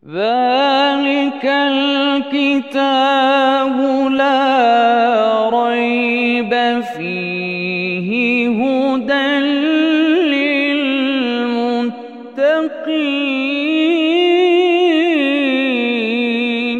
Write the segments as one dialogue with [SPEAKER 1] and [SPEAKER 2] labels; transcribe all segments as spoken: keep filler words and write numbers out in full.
[SPEAKER 1] ذلك الكتاب لا ريب فيه هدى للمتقين.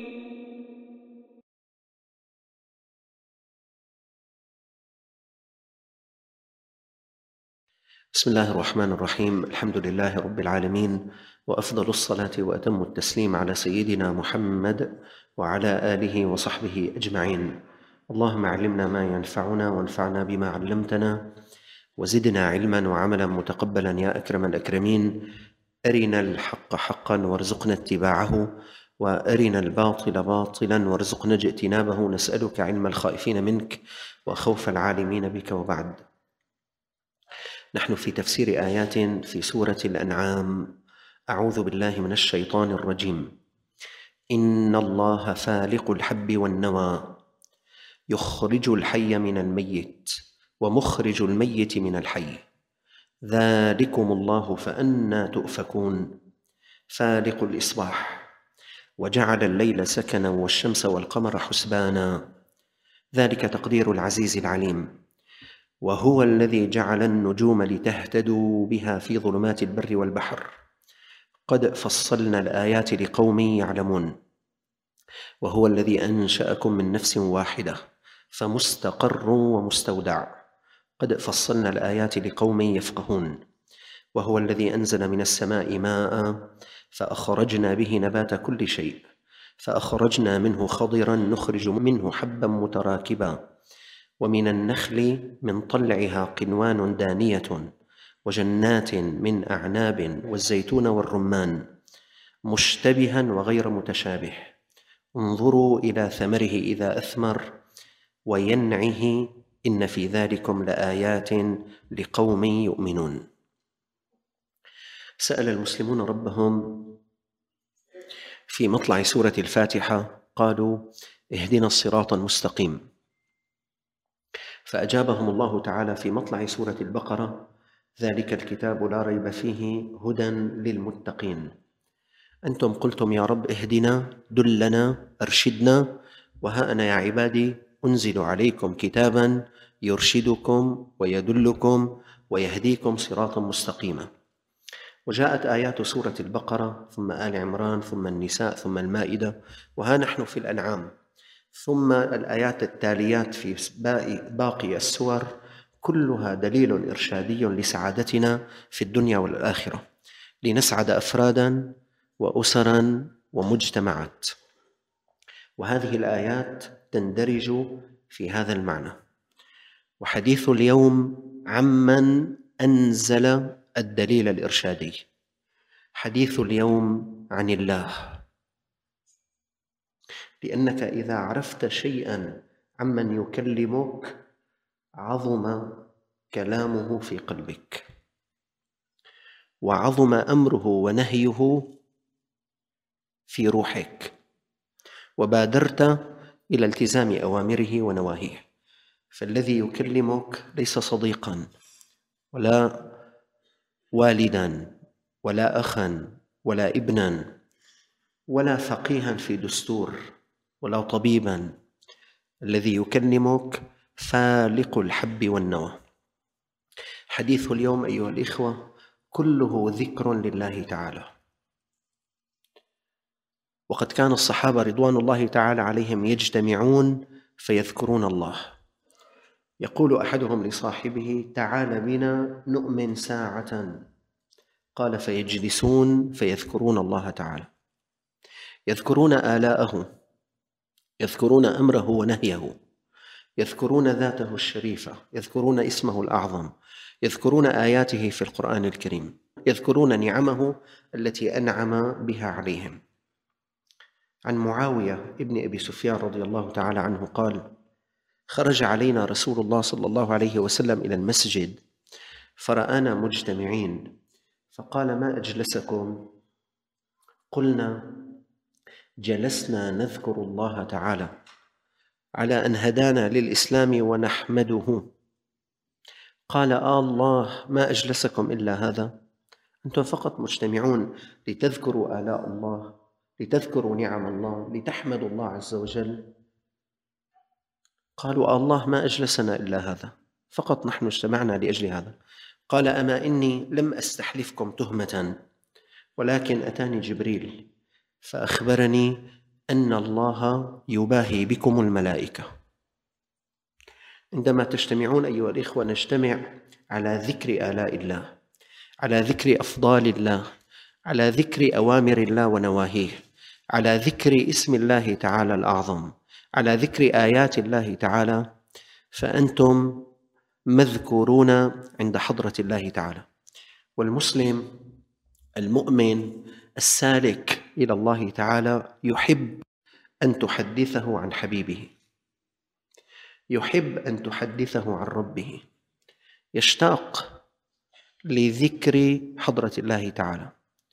[SPEAKER 2] بسم الله الرحمن الرحيم. الحمد لله رب العالمين، وأفضل الصلاة وأتم التسليم على سيدنا محمد وعلى آله وصحبه أجمعين. اللهم علمنا ما ينفعنا وانفعنا بما علمتنا وزدنا علما وعملا متقبلا يا أكرم الأكرمين. أرنا الحق حقا وارزقنا اتباعه، وأرنا الباطل باطلا وارزقنا اجتنابه. نسألك علم الخائفين منك وخوف العالمين بك. وبعد، نحن في تفسير آيات في سورة الأنعام. أعوذ بالله من الشيطان الرجيم. إن الله فالق الحب والنوى يخرج الحي من الميت ومخرج الميت من الحي ذلكم الله فأنى تؤفكون. فالق الإصباح وجعل الليل سكنا والشمس والقمر حسبانا ذلك تقدير العزيز العليم. وهو الذي جعل النجوم لتهتدوا بها في ظلمات البر والبحر قد فصلنا الآيات لقوم يعلمون. وهو الذي أنشأكم من نفس واحدة فمستقر ومستودع قد فصلنا الآيات لقوم يفقهون. وهو الذي أنزل من السماء ماء فأخرجنا به نبات كل شيء فأخرجنا منه خضرا نخرج منه حبا متراكبا ومن النخل من طلعها قنوان دانية وجنات من أعناب والزيتون والرمان مشتبها وغير متشابه انظروا إلى ثمره إذا أثمر وينعه إن في ذلكم لآيات لقوم يؤمنون. سأل المسلمون ربهم في مطلع سورة الفاتحة، قالوا: اهدنا الصراط المستقيم. فأجابهم الله تعالى في مطلع سورة البقرة: ذلك الكتاب لا ريب فيه هدى للمتقين. أنتم قلتم يا رب اهدنا، دلنا، أرشدنا، وها أنا يا عبادي أنزل عليكم كتابا يرشدكم ويدلكم ويهديكم صراطا مستقيما. وجاءت آيات سورة البقرة ثم آل عمران ثم النساء ثم المائدة، وها نحن في الأنعام، ثم الآيات التاليات في باقي السور، كلها دليل إرشادي لسعادتنا في الدنيا والآخرة، لنسعد أفرادا وأسرا ومجتمعات. وهذه الآيات تندرج في هذا المعنى. وحديث اليوم عمن أنزل الدليل الإرشادي. حديث اليوم عن الله، لأنك إذا عرفت شيئا عمن يكلمك عظم كلامه في قلبك، وعظم أمره ونهيه في روحك، وبادرت إلى التزام أوامره ونواهيه. فالذي يكلمك ليس صديقا ولا والدا ولا أخا ولا ابنا ولا فقيها في دستور ولا طبيبا. الذي يكلمك فالق الحب والنوى. حديث اليوم أيها الإخوة كله ذكر لله تعالى. وقد كان الصحابة رضوان الله تعالى عليهم يجتمعون فيذكرون الله. يقول أحدهم لصاحبه: تعال بنا نؤمن ساعة. قال: فيجلسون فيذكرون الله تعالى، يذكرون آلاءه، يذكرون أمره ونهيه، يذكرون ذاته الشريفة، يذكرون اسمه الأعظم، يذكرون آياته في القرآن الكريم، يذكرون نعمه التي أنعم بها عليهم. عن معاوية ابن أبي سفيان رضي الله تعالى عنه قال: خرج علينا رسول الله صلى الله عليه وسلم إلى المسجد فرآنا مجتمعين فقال: ما أجلسكم؟ قلنا: جلسنا نذكر الله تعالى على أن هدانا للإسلام ونحمده. قال: آه الله، ما أجلسكم إلا هذا؟ أنتم فقط مجتمعون لتذكروا آلاء الله، لتذكروا نعم الله، لتحمدوا الله عز وجل. قالوا الله ما أجلسنا إلا هذا، فقط نحن اجتمعنا لأجل هذا. قال أما إني لم أستحلفكم تهمة، ولكن أتاني جبريل فأخبرني أن الله يباهي بكم الملائكة. عندما تجتمعون أيها الإخوة نجتمع على ذكر آلاء الله، على ذكر أفضال الله، على ذكر أوامر الله ونواهيه، على ذكر اسم الله تعالى الأعظم، على ذكر آيات الله تعالى، فأنتم مذكورون عند حضرة الله تعالى. والمسلم المؤمن السالك إلى الله تعالى يحب أن تحدثه عن حبيبه، يحب أن تحدثه عن ربه، يشتاق لذكر حضرة الله تعالى.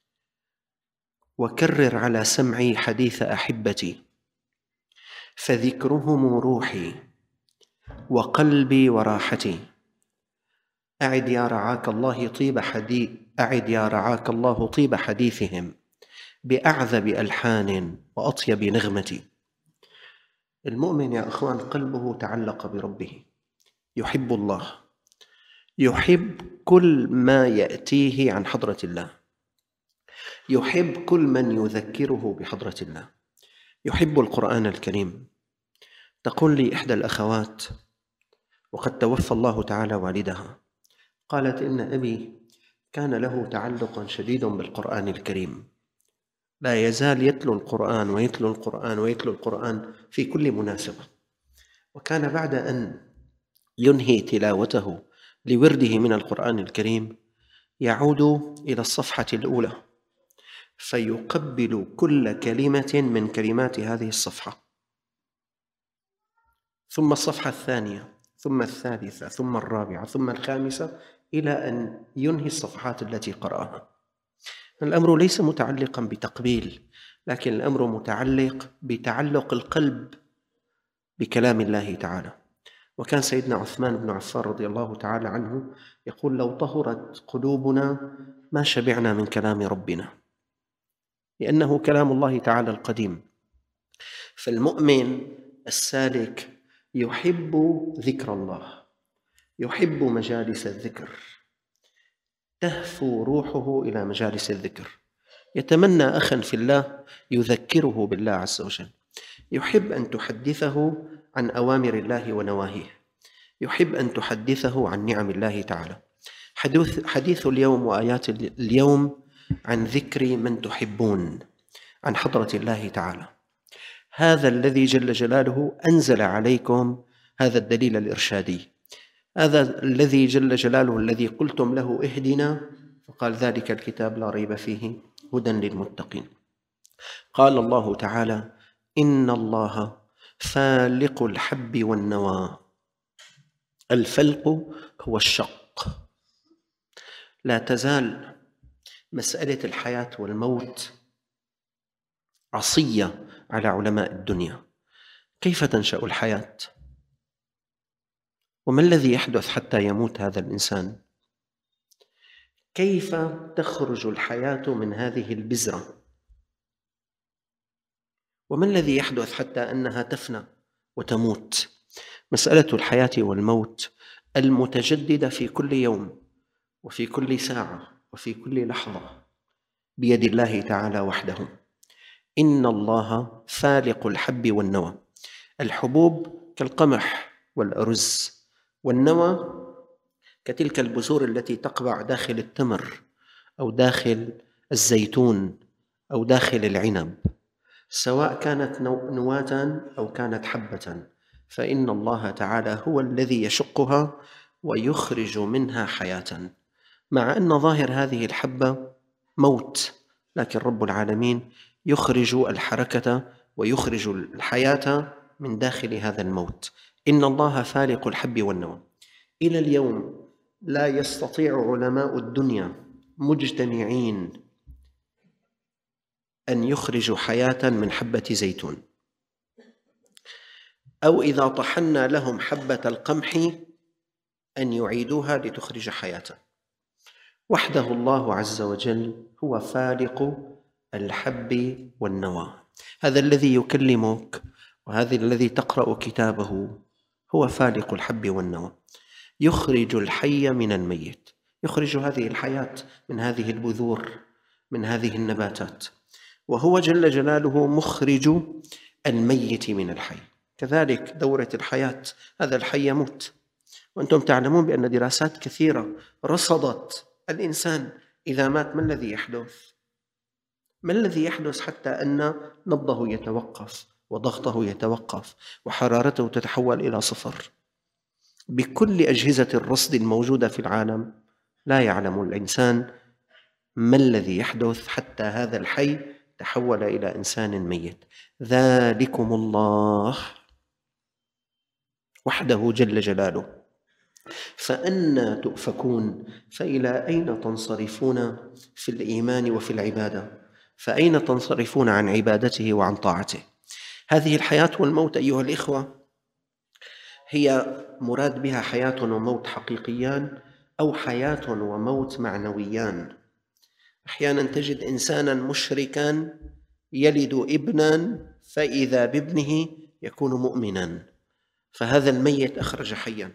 [SPEAKER 2] وكرر على سمعي حديث أحبتي، فذكرهم روحي وقلبي وراحتي. أعد يا رعاك الله طيب حديث أعد يا رعاك الله طيب حديثهم بأعذب ألحان وأطيب نغمة. المؤمن يا أخوان قلبه تعلق بربه، يحب الله، يحب كل ما يأتيه عن حضرة الله، يحب كل من يذكره بحضرة الله، يحب القرآن الكريم. تقول لي إحدى الأخوات وقد توفى الله تعالى والدها، قالت إن أبي كان له تعلق شديد بالقرآن الكريم، لا يزال يتلو القرآن ويتلو القرآن ويتلو القرآن في كل مناسبة، وكان بعد أن ينهي تلاوته لورده من القرآن الكريم يعود إلى الصفحة الأولى فيقبل كل كلمة من كلمات هذه الصفحة، ثم الصفحة الثانية، ثم الثالثة، ثم الرابعة، ثم الخامسة، إلى أن ينهي الصفحات التي قرأها. الأمر ليس متعلقا بتقبيل، لكن الأمر متعلق بتعلق القلب بكلام الله تعالى. وكان سيدنا عثمان بن عفان رضي الله تعالى عنه يقول: لو طهرت قلوبنا ما شبعنا من كلام ربنا، لأنه كلام الله تعالى القديم. فالمؤمن السالك يحب ذكر الله، يحب مجالس الذكر، تهفو روحه إلى مجالس الذكر، يتمنى أخا في الله يذكره بالله عز وجل، يحب أن تحدثه عن أوامر الله ونواهيه، يحب أن تحدثه عن نعم الله تعالى. حديث, حديث اليوم وآيات اليوم عن ذكر من تحبون، عن حضرة الله تعالى. هذا الذي جل جلاله أنزل عليكم هذا الدليل الإرشادي، هذا الذي جل جلاله الذي قلتم له اهدنا، فقال: ذلك الكتاب لا ريب فيه هدى للمتقين. قال الله تعالى: إن الله فالق الحب والنوى. الفلق هو الشق. لا تزال مسألة الحياة والموت عصية على علماء الدنيا. كيف تنشأ الحياة؟ وما الذي يحدث حتى يموت هذا الإنسان؟ كيف تخرج الحياة من هذه البذرة؟ وما الذي يحدث حتى أنها تفنى وتموت؟ مسألة الحياة والموت المتجددة في كل يوم وفي كل ساعة وفي كل لحظة بيد الله تعالى وحده. إن الله فالق الحب والنوى. الحبوب كالقمح والأرز، والنوى كتلك البذور التي تقبع داخل التمر أو داخل الزيتون أو داخل العنب، سواء كانت نواة أو كانت حبة، فإن الله تعالى هو الذي يشقها ويخرج منها حياة، مع أن ظاهر هذه الحبة موت، لكن رب العالمين يخرج الحركة ويخرج الحياة من داخل هذا الموت. إن الله فالق الحب والنوى. إلى اليوم لا يستطيع علماء الدنيا مجتمعين أن يخرجوا حياة من حبة زيتون، أو إذا طحنا لهم حبة القمح أن يعيدوها لتخرج حياة. وحده الله عز وجل هو فالق الحب والنوى. هذا الذي يكلمك وهذا الذي تقرأ كتابه هو فالق الحب والنوى، يخرج الحي من الميت، يخرج هذه الحياة من هذه البذور، من هذه النباتات، وهو جل جلاله مخرج الميت من الحي. كذلك دورة الحياة، هذا الحي يموت، وأنتم تعلمون بأن دراسات كثيرة رصدت الإنسان إذا مات ما الذي يحدث؟ ما الذي يحدث حتى أن نبضه يتوقف وضغطه يتوقف وحرارته تتحول إلى صفر؟ بكل أجهزة الرصد الموجودة في العالم لا يعلم الإنسان ما الذي يحدث حتى هذا الحي تحول إلى إنسان ميت. ذلكم الله وحده جل جلاله، فأنى تؤفكون؟ فإلى أين تنصرفون في الإيمان وفي العبادة؟ فأين تنصرفون عن عبادته وعن طاعته؟ هذه الحياة والموت أيها الإخوة هي مراد بها حياة وموت حقيقيان أو حياة وموت معنويان. أحيانا تجد إنسانا مشركا يلد ابنا فإذا بابنه يكون مؤمنا، فهذا الميت أخرج حيا.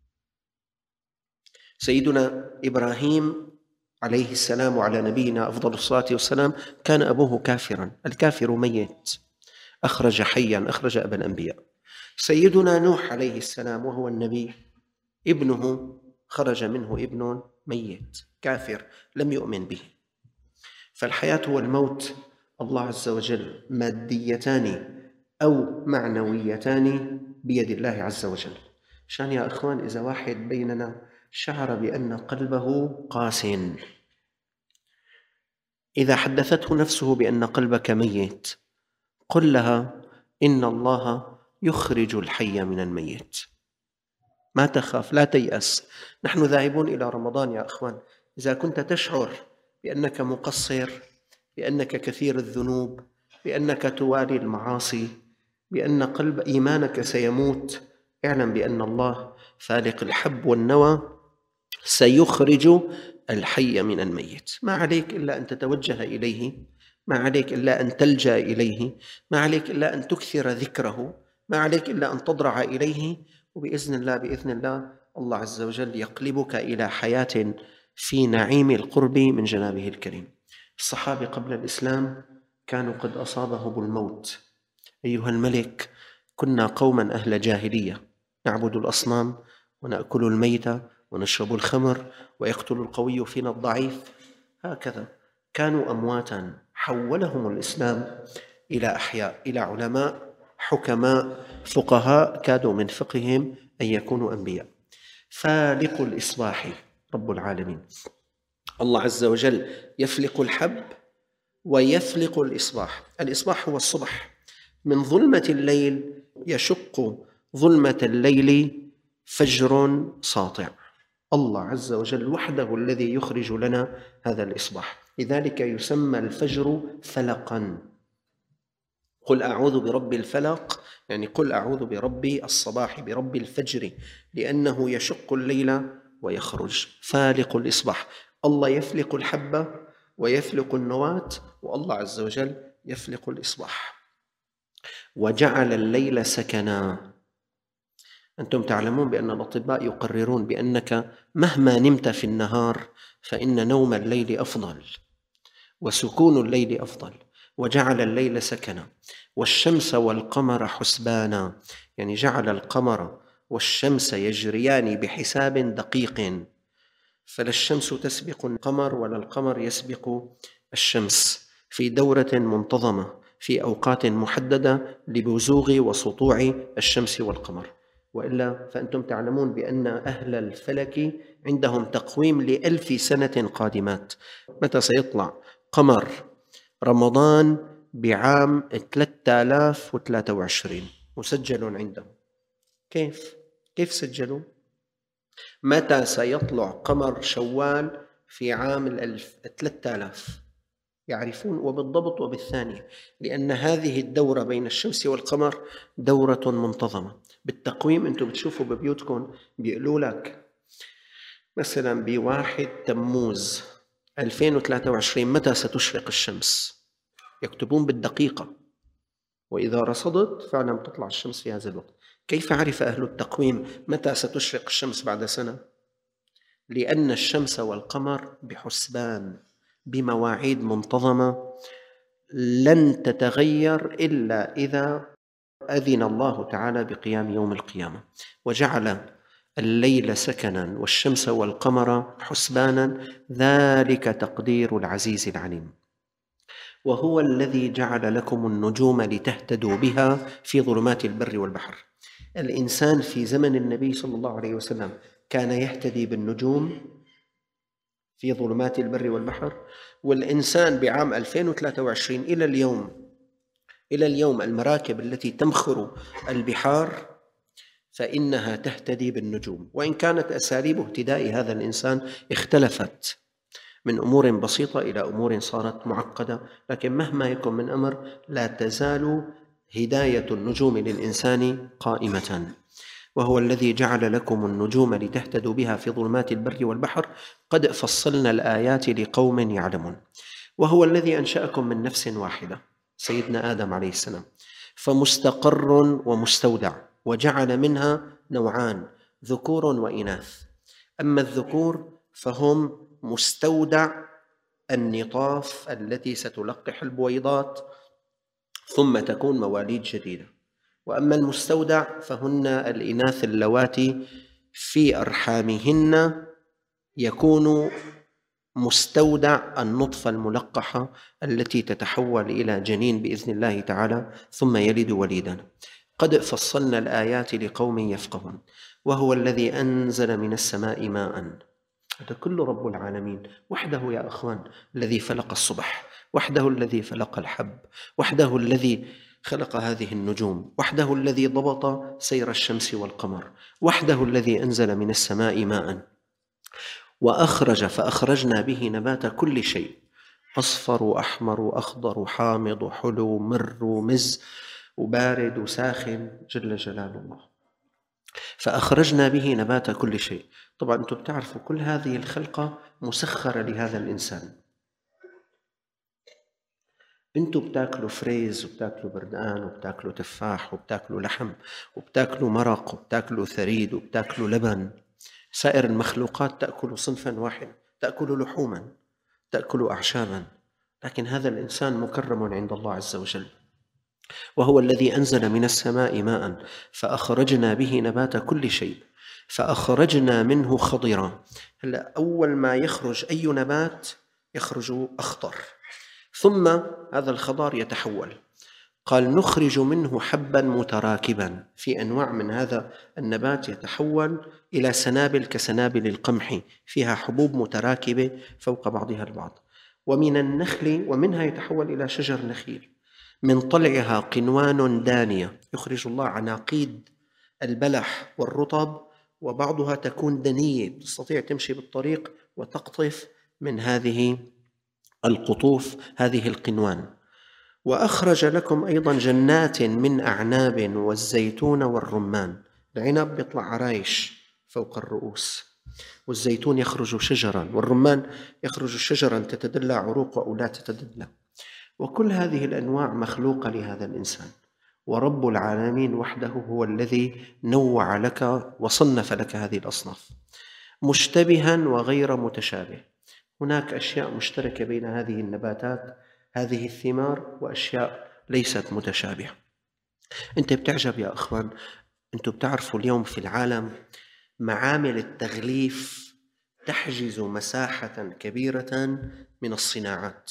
[SPEAKER 2] سيدنا إبراهيم عليه السلام وعلى نبينا أفضل الصلاة والسلام كان أبوه كافرا، الكافر ميت أخرج حيا، أخرج أبا الأنبياء. سيدنا نوح عليه السلام وهو النبي، ابنه خرج منه ابن ميت كافر لم يؤمن به. فالحياة والموت الله عز وجل ماديتان أو معنويتان بيد الله عز وجل. شان يا أخوان إذا واحد بيننا شعر بأن قلبه قاس، إذا حدثته نفسه بأن قلبك ميت قل لها إن الله يخرج الحي من الميت. ما تخاف، لا تيأس. نحن ذاهبون إلى رمضان يا أخوان. إذا كنت تشعر بأنك مقصر، بأنك كثير الذنوب، بأنك توالي المعاصي، بأن قلب إيمانك سيموت، اعلم بأن الله فالق الحب والنوى سيخرج الحي من الميت. ما عليك إلا أن تتوجه إليه، ما عليك إلا أن تلجأ إليه، ما عليك إلا أن تكثر ذكره، ما عليك إلا أن تضرع إليه، وبإذن الله بإذن الله الله عز وجل يقلبك إلى حياة في نعيم القرب من جنابه الكريم. الصحابة قبل الإسلام كانوا قد أصابهم الموت. أيها الملك، كنا قوما أهل جاهلية نعبد الأصنام ونأكل الميت ونشرب الخمر ويقتل القوي فينا الضعيف، هكذا كانوا أمواتا. حولهم الإسلام إلى أحياء، إلى علماء حكماء فقهاء كادوا من فقههم أن يكونوا أنبياء. فالق الإصباح رب العالمين الله عز وجل يفلق الحب ويفلق الإصباح. الإصباح هو الصبح، من ظلمة الليل يشق ظلمة الليل فجر ساطع. الله عز وجل وحده الذي يخرج لنا هذا الإصباح، لذلك يسمى الفجر فلقا. قل أعوذ برب الفلق، يعني قل أعوذ برب الصباح، برب الفجر، لأنه يشق الليل ويخرج. فالق الإصباح، الله يفلق الحبة ويفلق النواة، والله عز وجل يفلق الإصباح. وجعل الليل سكنا. أنتم تعلمون بأن الأطباء يقررون بأنك مهما نمت في النهار فإن نوم الليل أفضل وسكون الليل أفضل. وجعل الليل سكنا والشمس والقمر حسبانا، يعني جعل القمر والشمس يجريان بحساب دقيق، فلا الشمس تسبق القمر ولا القمر يسبق الشمس، في دورة منتظمة في أوقات محددة لبزوغ وسطوع الشمس والقمر. وإلا فأنتم تعلمون بأن أهل الفلك عندهم تقويم لألف سنة قادمات. متى سيطلع قمر رمضان بعام ثلاثة آلاف وثلاثة وعشرين مسجل عندهم. كيف؟ كيف سجلوا؟ متى سيطلع قمر شوال في عام الألف ثلاثة آلاف؟ يعرفون وبالضبط وبالثانية، لأن هذه الدورة بين الشمس والقمر دورة منتظمة بالتقويم. أنتم بتشوفوا ببيوتكم بيقولوا لك مثلا بواحد تموز ألفين وثلاثة وعشرين متى ستشرق الشمس؟ يكتبون بالدقيقة، وإذا رصدت فعلا تطلع الشمس في هذا الوقت. كيف عرف أهل التقويم متى ستشرق الشمس بعد سنة؟ لأن الشمس والقمر بحسبان، بمواعيد منتظمة لن تتغير إلا إذا أذن الله تعالى بقيام يوم القيامة، وجعل الليل سكنا والشمس والقمر حسبانا، ذلك تقدير العزيز العليم. وهو الذي جعل لكم النجوم لتهتدوا بها في ظلمات البر والبحر. الإنسان في زمن النبي صلى الله عليه وسلم كان يهتدي بالنجوم في ظلمات البر والبحر، والإنسان بعام ألفين وثلاثة وعشرين إلى اليوم إلى اليوم المراكب التي تمخر البحار فإنها تهتدي بالنجوم، وإن كانت أساليب اهتداء هذا الإنسان اختلفت من أمور بسيطة إلى أمور صارت معقدة، لكن مهما يكن من أمر لا تزال هداية النجوم للإنسان قائمة. وهو الذي جعل لكم النجوم لتهتدوا بها في ظلمات البر والبحر، قد فصلنا الآيات لقوم يعلمون. وهو الذي أنشأكم من نفس واحدة، سيدنا آدم عليه السلام، فمستقر ومستودع، وجعل منها نوعان، ذكور وإناث. أما الذكور فهم مستودع النطاف التي ستلقح البويضات ثم تكون مواليد جديدة، وأما المستودع فهن الإناث اللواتي في أرحامهن يكون مستودع النطفة الملقحة التي تتحول إلى جنين بإذن الله تعالى ثم يلد وليدا. قد فصلنا الآيات لقوم يفقهون. وهو الذي أنزل من السماء ماء. هذا كله رب العالمين وحده يا أخوان، الذي فلق الصبح، وحده الذي فلق الحب، وحده الذي خلق هذه النجوم، وحده الذي ضبط سير الشمس والقمر، وحده الذي أنزل من السماء ماء وأخرج فأخرجنا به نبات كل شيء، أصفر وأحمر وأخضر وحامض وحلو ومر ومز وبارد وساخن جل جلال الله. فأخرجنا به نبات كل شيء. طبعا أنتم بتعرفوا كل هذه الخلقة مسخرة لهذا الإنسان. أنتم بتاكلوا فريز وبتاكلوا بردقان وبتاكلوا تفاح وبتاكلوا لحم وبتاكلوا مرق وبتاكلوا ثريد وبتاكلوا لبن. سائر المخلوقات تأكل صنفا واحد، تأكل لحوما، تأكل أعشابا، لكن هذا الإنسان مكرم عند الله عز وجل. وهو الذي أنزل من السماء ماء فأخرجنا به نبات كل شيء فأخرجنا منه خضرا. هلا أول ما يخرج أي نبات يخرج أخضر، ثم هذا الخضار يتحول. قال نخرج منه حبا متراكبا، في أنواع من هذا النبات يتحول إلى سنابل كسنابل القمح فيها حبوب متراكبة فوق بعضها البعض. ومن النخل ومنها يتحول إلى شجر نخيل، من طلعها قنوان دانية، يخرج الله عناقيد البلح والرطب، وبعضها تكون دنية تستطيع تمشي بالطريق وتقطف من هذه القطوف هذه القنوان. وأخرج لكم أيضا جنات من أعناب والزيتون والرمان. العنب بيطلع عرايش فوق الرؤوس، والزيتون يخرج شجرا، والرمان يخرج شجرا تتدلى عروقه أو لا تتدلى. وكل هذه الأنواع مخلوقة لهذا الإنسان، ورب العالمين وحده هو الذي نوع لك وصنف لك هذه الأصناف مشتبها وغير متشابه. هناك أشياء مشتركة بين هذه النباتات هذه الثمار وأشياء ليست متشابهة. أنت بتعجب يا أخوان، أنتم بتعرفوا اليوم في العالم معامل التغليف تحجز مساحة كبيرة من الصناعات،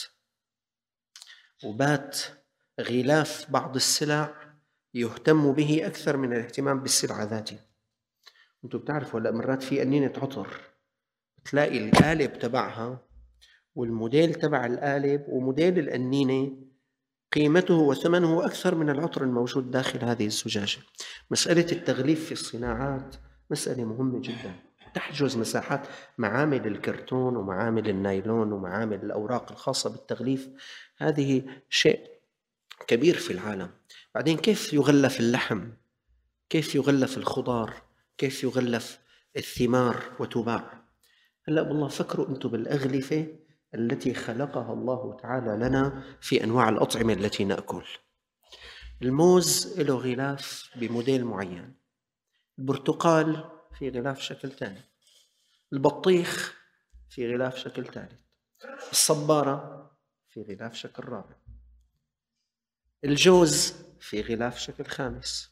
[SPEAKER 2] وبات غلاف بعض السلع يهتم به أكثر من الاهتمام بالسلعة ذاتها. أنتم بتعرفوا هلا مرات في أنينة عطر تلاقي القالب تبعها والموديل تبع القالب وموديل الأنينة قيمته وثمنه أكثر من العطر الموجود داخل هذه الزجاجة. مسألة التغليف في الصناعات مسألة مهمة جدا، تحجز مساحات. معامل الكرتون ومعامل النايلون ومعامل الأوراق الخاصة بالتغليف هذه شيء كبير في العالم. بعدين كيف يغلف اللحم، كيف يغلف الخضار، كيف يغلف الثمار وتباع. هلأ بالله فكروا أنتم بالأغلفة التي خلقها الله تعالى لنا في أنواع الأطعمة التي نأكل. الموز له غلاف بموديل معين، البرتقال في غلاف شكل ثاني، البطيخ في غلاف شكل ثالث، الصبارة في غلاف شكل رابع، الجوز في غلاف شكل خامس،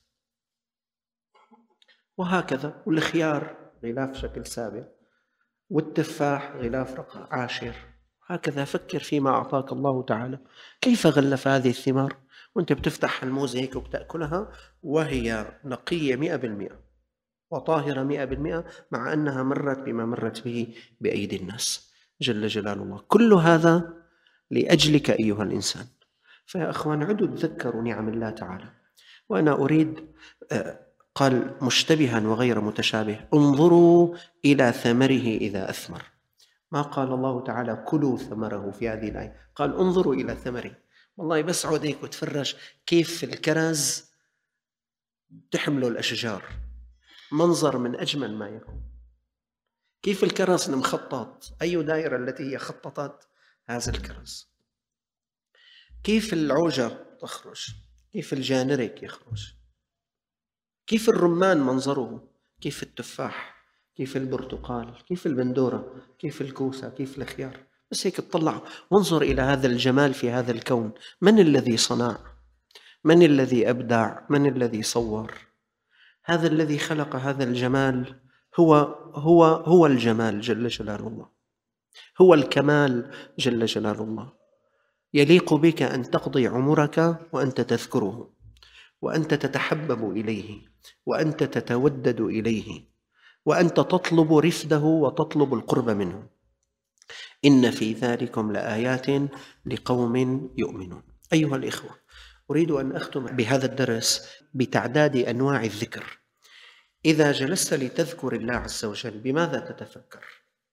[SPEAKER 2] وهكذا، والخيار غلاف شكل سابع، والتفاح غلاف رقم عاشر. هكذا فكر فيما أعطاك الله تعالى، كيف غلف هذه الثمار وأنت بتفتح الموز هيك وبتأكلها وهي نقية مئة بالمئة وطاهرة مئة بالمئة، مع أنها مرت بما مرت به بأيدي الناس جل جلال الله. كل هذا لأجلك أيها الإنسان. فيا أخوان، عدوا تذكروا نعم الله تعالى. وأنا أريد قال مشتبها وغير متشابه، انظروا إلى ثمره إذا أثمر. ما قال الله تعالى كلوا ثمره في هذه الآية، قال انظروا إلى ثمره. والله بس عود هيك وتفرج كيف الكرز تحمله الأشجار، منظر من أجمل ما يكون. كيف الكرز المخطط، أي دائرة التي هي خططت هذا الكرز، كيف العوجة تخرج، كيف الجانرك يخرج، كيف الرمان منظره، كيف التفاح، كيف البرتقال، كيف البندورة، كيف الكوسة، كيف الخيار. بس هيك اطلع وانظر إلى هذا الجمال في هذا الكون. من الذي صنع؟ من الذي أبدع؟ من الذي صور؟ هذا الذي خلق هذا الجمال هو هو هو الجمال جل جلال الله، هو الكمال جل جلال الله. يليق بك أن تقضي عمرك وأنت تذكره، وأنت تتحبب إليه، وأنت تتودد إليه، وأنت تطلب رفده وتطلب القرب منه. إن في ذلكم لآيات لقوم يؤمنون. أيها الإخوة، أريد أن أختم بهذا الدرس بتعداد أنواع الذكر. إذا جلست لتذكر الله عز وجل بماذا تتفكر؟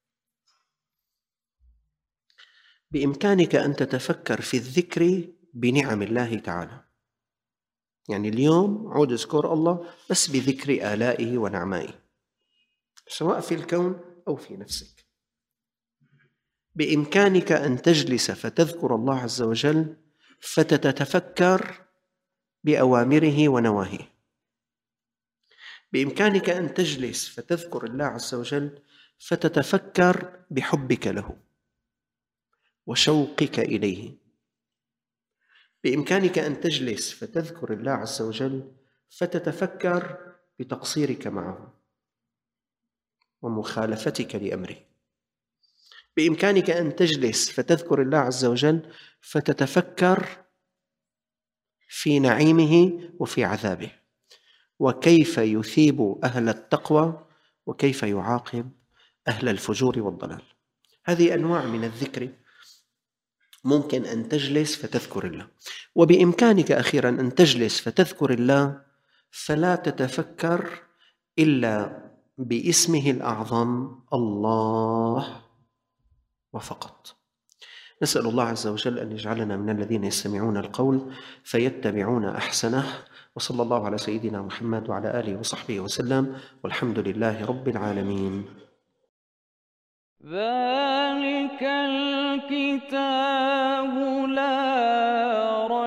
[SPEAKER 2] بإمكانك أن تتفكر في الذكر بنعم الله تعالى. يعني اليوم عود اذكر الله بس بذكر آلائه ونعمائه، سواء في الكون أو في نفسك. بإمكانك أن تجلس فتذكر الله عز وجل فتتفكر بأوامره ونواهيه. بإمكانك أن تجلس فتذكر الله عز وجل فتتفكر بحبك له وشوقك إليه. بإمكانك أن تجلس فتذكر الله عز وجل فتتفكر بتقصيرك معه ومخالفتك لأمره. بإمكانك أن تجلس فتذكر الله عز وجل فتتفكر في نعيمه وفي عذابه، وكيف يثيب أهل التقوى وكيف يعاقب أهل الفجور والضلال. هذه أنواع من الذكر ممكن أن تجلس فتذكر الله. وبإمكانك أخيراً أن تجلس فتذكر الله فلا تتفكر إلا باسمه الأعظم الله وفقط. نسأل الله عز وجل أن يجعلنا من الذين يستمعون القول فيتبعون أحسنه. وصلى الله على سيدنا محمد وعلى آله وصحبه وسلم، والحمد لله رب العالمين.
[SPEAKER 1] ذلك الكتاب لا